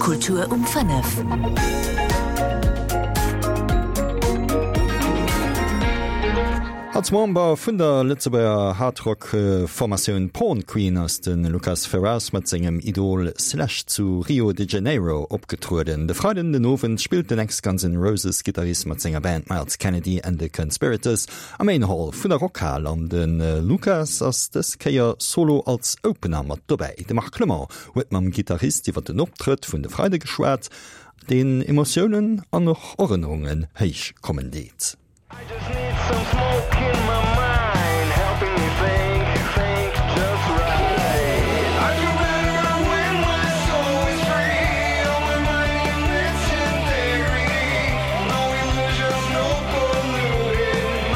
Kultur um 5. Als Member vun der Lützebauer Hardrock-Formatioun Porn Queen ass den Lucas Ferraz mat engem Idol Slash zu Rio de Janeiro opgetruden. De Freiden den Owen spielt den ex Guns N' Roses Gitarrist mat senger Band Miles Kennedy and the Conspirators am Main Hall vun der Rockhall an den Lucas ass des Keier solo als Opener mat dobäi. De macht Klmmer huet mam Gitarrist iwwer den Optritt vun de Freide geschwert, den Emotionen an noch Erinnerungen heich kommen deet. Some smoke in my mind, helping me think just right. I do better when my soul is free. When my legendary, no illusions, no polluted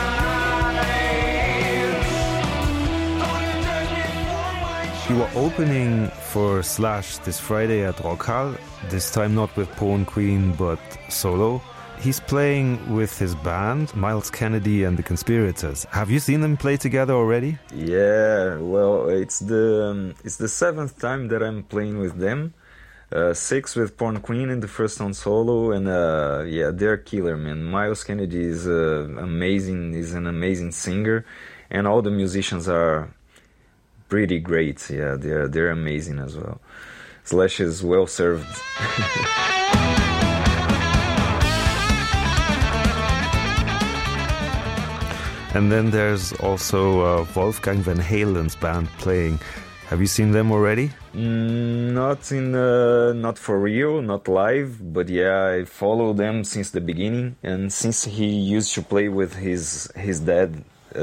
minds. Don't judge me for my choice. You are opening for Slash this Friday at Rockhall, this time not with Porn Queen but solo. He's playing with his band, Miles Kennedy and the Conspirators. Have you seen them play together already? Yeah, well, it's the 7th time that I'm playing with them. 6 with Porn Queen in the first on solo, and yeah, they're killer, man. Miles Kennedy is amazing. He's an amazing singer, and all the musicians are pretty great. Yeah, they're amazing as well. Slash is well served. And then there's also Wolfgang Van Halen's band playing. Have you seen them already? Not for real, not live, but yeah, I follow them since the beginning. And since he used to play with his dad,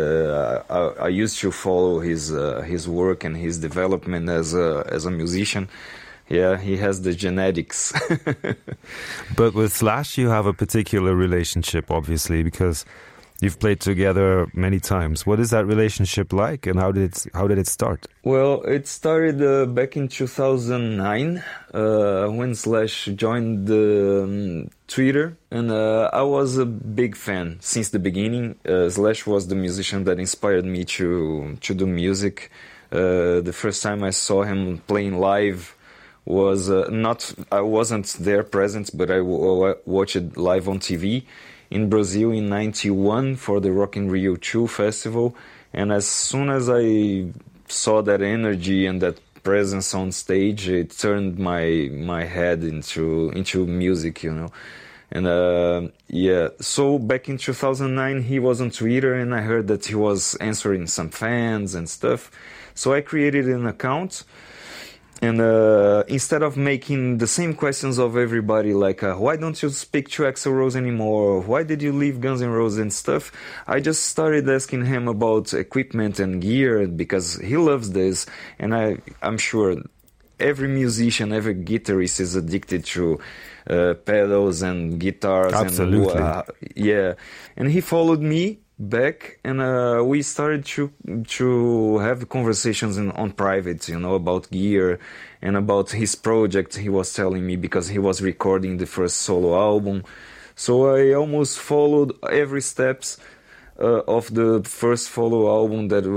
I used to follow his work and his development as a musician. Yeah, he has the genetics. But with Slash, you have a particular relationship, obviously, because you've played together many times. What is that relationship like, and how did it start? Well, it started back in 2009 when Slash joined Twitter, and I was a big fan since the beginning. Slash was the musician that inspired me to do music. The first time I saw him playing live was I wasn't there present, but I watched it live on TV. In Brazil in 91 for the Rock in Rio 2 festival, and as soon as I saw that energy and that presence on stage, it turned my head into music, you know. And yeah, so back in 2009 he was on Twitter, and I heard that he was answering some fans and stuff, so I created an account. And instead of making the same questions of everybody, like why don't you speak to Axl Rose anymore, why did you leave Guns N' Roses and stuff, I just started asking him about equipment and gear, because he loves this, and I'm sure every musician, every guitarist is addicted to pedals and guitars. Absolutely. And yeah, and he followed me back, and we started to have conversations on private, you know, about gear and about his project. He was telling me because he was recording the first solo album, so I almost followed every steps of the first solo album that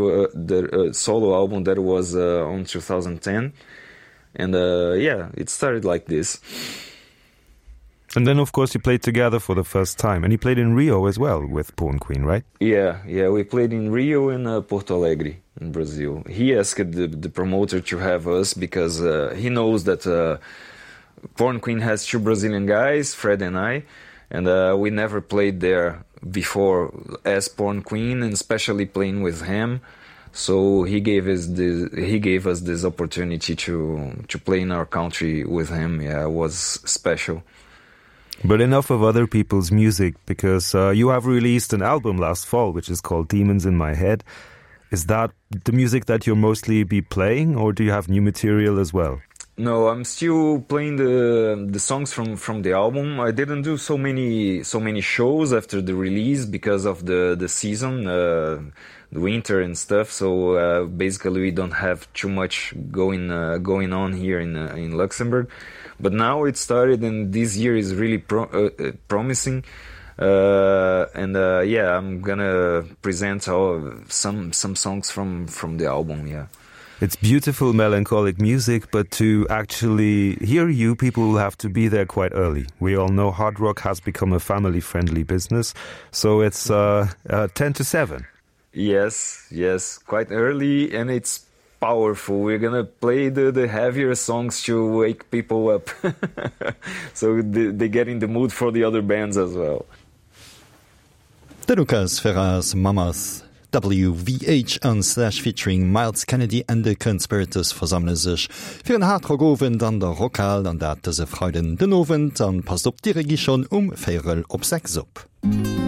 was on 2010, and yeah, it started like this. And then, of course, you played together for the first time. And you played in Rio as well with Porn Queen, right? Yeah, we played in Rio and Porto Alegre in Brazil. He asked the promoter to have us because he knows that Porn Queen has 2 Brazilian guys, Fred and I, and we never played there before as Porn Queen, and especially playing with him. So he gave us this opportunity to play in our country with him. Yeah, it was special. But enough of other people's music, because you have released an album last fall, which is called Demons in My Head. Is that the music that you'll mostly be playing, or do you have new material as well? No, I'm still playing the songs from the album. I didn't do so many shows after the release because of the season, the winter and stuff. So basically, we don't have too much going on here in Luxembourg. But now it started, and this year is really promising. And yeah, I'm gonna present some songs from the album. Yeah. It's beautiful melancholic music, but to actually hear you, people will have to be there quite early. We all know hard rock has become a family-friendly business, so it's 10 to 7. Yes, quite early, and it's powerful. We're gonna play the heavier songs to wake people up, so they get in the mood for the other bands as well. De Lucas Ferraz Mammoth WVH an / featuring Miles Kennedy and the Conspirators versammeln sich fir en Hardrockowend an der Rockhall an dat se Freuden den Owend an passt op Di Regie schon 4 op 6 op.